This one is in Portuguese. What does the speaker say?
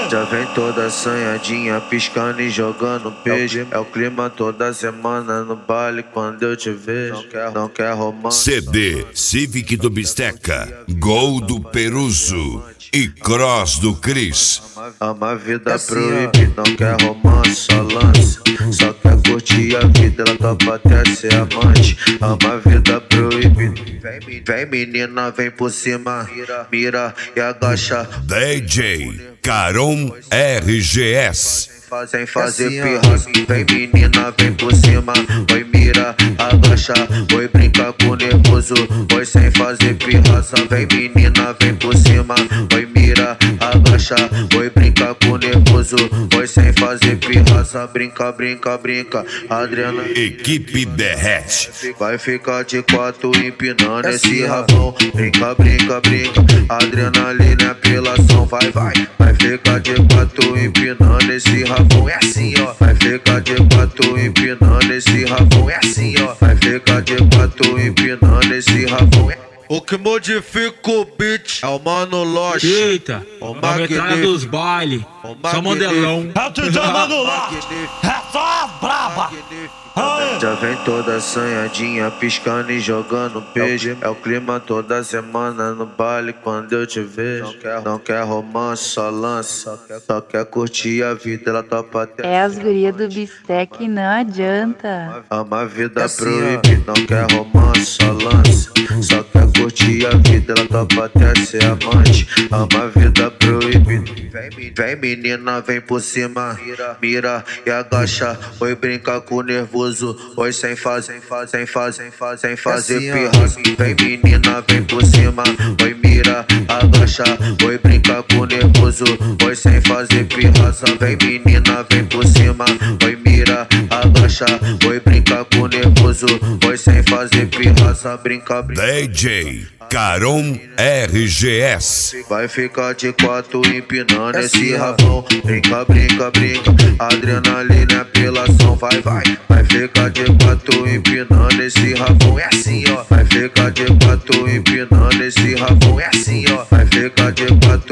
Já vem toda assanhadinha, piscando e jogando beijo. É o clima toda semana no baile quando eu te vejo. Não quer romance. CD Civic do Bisteca, Gol do Peruso e Cross do Cris. Ama a vida proibida, não quer romance, só lance. Só quer curtir a vida, ela topa até ser amante. Ama a vida proibida. Vem menina, vem por cima, mira e agacha. DJ Caron RGS. Sem fazer pirraça, vem menina, vem por cima. Oi mira, agacha, oi brinca com nervoso. Oi sem fazer pirraça, vem menina, vem por cima. Oi mira, agacha, oi brinca com nervoso. Oi sem fazer pirraça, brinca, brinca, brinca. Adriana, Equipe derrete. vai ficar de quatro empinando esse rabão. Brinca, brinca, brinca. Adrenalina, apelação, vai, vai. Vai ficar de quatro empinando esse rabão. É assim, ó. Vai ficar de quatro empinando esse rabão. É assim, ó. Vai ficar de quatro empinando esse rabão. O que modifica o beat é o Mano Loche. Eita, a metralha dos baile, só modelão. É o DJ Mano Loche, é só as braba. Já vem toda assanhadinha, piscando e jogando beijo. É o clima toda semana no baile quando eu te vejo. Não quer romance, só lance. Só quer curtir a vida, ela topa até. É as gurias do Bistec e não adianta. Ama a vida proibida, não quer romance, só lance. Só quer curtir a vida, ela topa até ser amante. Ama a vida proibida. Vem menina, vem por cima, mira e agacha. Oi brinca com nervoso. Oi sem fazer pirraça. Vem menina, vem por cima. Oi mira, agacha. Oi brinca com nervoso. Oi sem fazer pirraça. Vem menina, vem por cima. Oi mira, agacha. Oi brinca com nervoso. Oi sem fazer pirraça, brinca, brinca. DJ Caron RGS. Vai ficar de quatro empinando esse rabão. Brinca, brinca, brinca. Adrenalina, apelação, vai, vai. Vai ficar de quatro empinando esse rabão. É assim, ó. Vai ficar de quatro empinando esse rabão. É assim, ó. Vai ficar de quatro